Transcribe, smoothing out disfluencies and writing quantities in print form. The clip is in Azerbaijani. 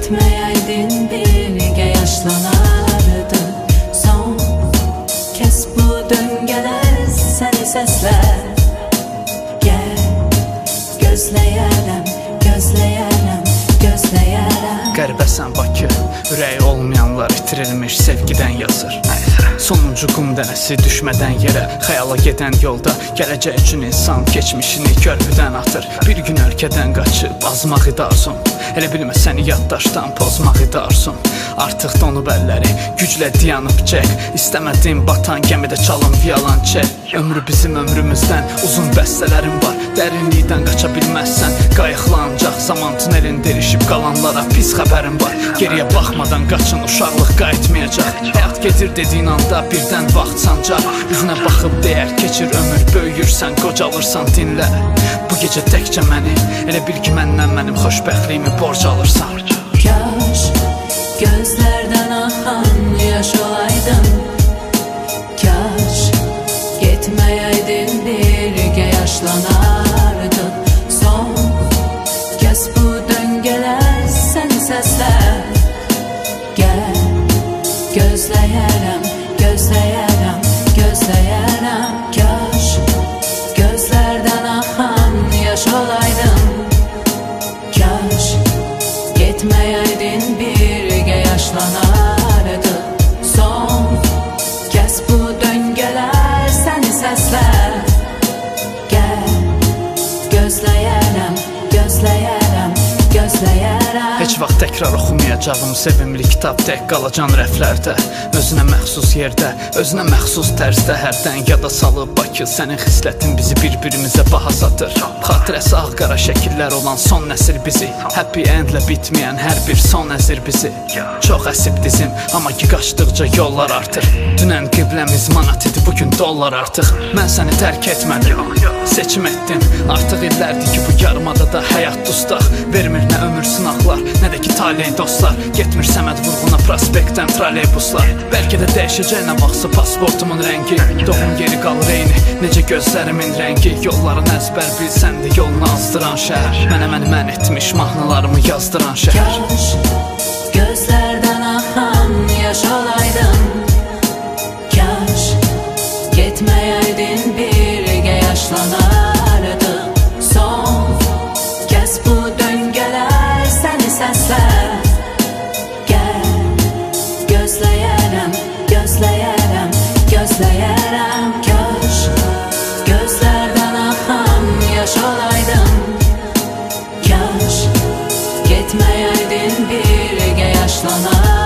Getməyəydin birgə yaşlanardı. Son kəs bu döngələr səni səslər. Gəl, gözləyərəm, gözləyərəm, gözləyərəm. Qəribəsən Bakı, ürəyi olmayanlar itirilmiş sevgidən yazır. Sonuncu qum dənəsi düşmədən yerə, xəyala gedən yolda gələcək üçün insan keçmişini körpüdən atır. Bir gün ölkədən qaçıb azmaq idi arzum, elə bilmə səni yaddaşdan pozmaq idi arzum. Artıq donub əlləri, güclə dayanıb çək, İstəmədim batan gəmidə çalın violonçel. Ömrü bizim ömrümüzdən uzun bəstələrim var, dərinlikdən qaça bilməzsən, qayıqla ancaq zaman tunelində erişib qalanlara pis xəbərim var. Geriyə baxmadan qaçın, uşaqlıq qayıtmayacaq. Həyat gedir dediyin anda birdən vaxt sancaq. Üzünə baxıb deyər keçir ömür, böyüyürsən, qocalırsan, dinlə. Bu gecə təkcə məni, elə bil ki məndən mənim xoşbəxtliyimi borc alırsan. Kaş gözlərdən axan yaş olaydın. Kaş getməyəydin birgə yaşlanardın. Son kəs bu döngələr səni səslər. Gəl, gözləyərəm, gözləyərəm, gözləyərəm. Kaş gözlərdən axan yaş olaydın. Kaş getməyəydin birgə yaşlanardı. Son kəs bu döngələr səni səslər. Gəl, gözləyərəm, gözləyərəm, gözləyərəm. Heç vaxt təkrar oxumayacağım sevimli kitab, tək qalacaq rəflərdə, özünə məxsus yerdə, özünə məxsus tərzdə. Hərdən yada salıb Bakı, sənin xislətin bizi bir-birimizə baha satır. Xatirəsi ağ-qara şəkillər olan son nəsil bizi, happy endlə bitməyən hər bir son əzir bizi. Çox əsib dizim, amma ki qaçdıqca yollar artır. Dünən qibləmiz manat idi, bugün dollar artıq. Mən səni tərk etmədim, seçim etdim. Artıq illərdir ki bu yarımadada həyat dustaq. Vermir nə ömür sınaqlar, nə də ki taley dostlar. Getmir Səməd vurğuna prospektdən trolleybuslar. Bəlkə də dəyişəcək nə vaxtsa pasportumun rəngi. Doğum yeri qalır eyni, necə gözlərimin rəngi. Yolların əzbər bilsən də yolunu azdıran şəhər, mənə mən etmiş mahnılarımı yazdıran şəhər. Kaş gözlərdən axan yaş olaydın. Kaş getməyəydin birgə yaşlanardı. Son kəs bu döngələr səni səslər. Gəl, gözləyərəm, gözləyərəm, gözləyərəm. Kaş gözlərdən axan yaş olaydın. Kaş getməyəydin birgə yaşlanardı.